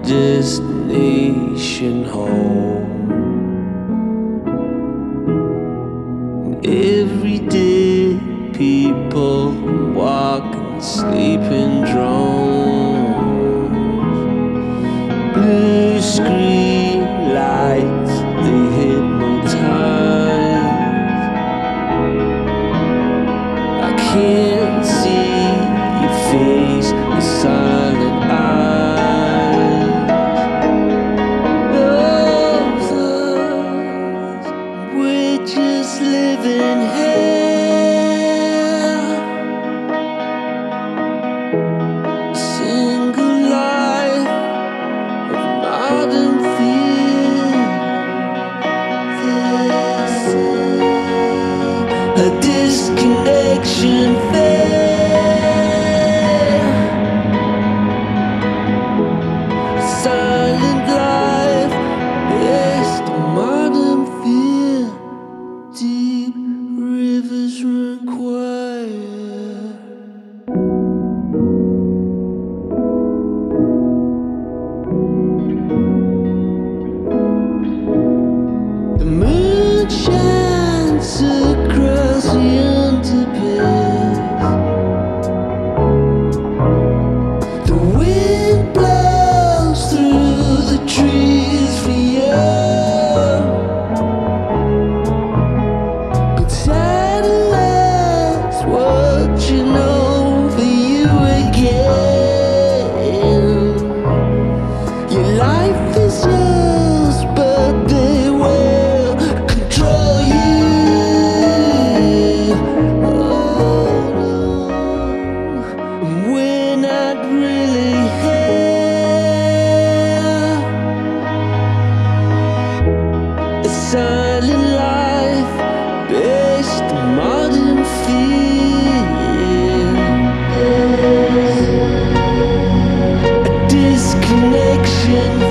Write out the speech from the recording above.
destination home. Everyday people walking, sleeping drones. Blue screen lights, they hypnotize. I can't see your face, the silent eyes. Those eyes, we're just living here. Single life of modern fear. This is a disconnection fair. Silent life, best of modern fear. Deep rivers run quiet. The moon shines across the underpass. The wind blows through the trees for you. But satellites watching over you again. Your life is yours, but they will control you. Oh no, we're not really here. A silent life, best of modern fear. A disconnection.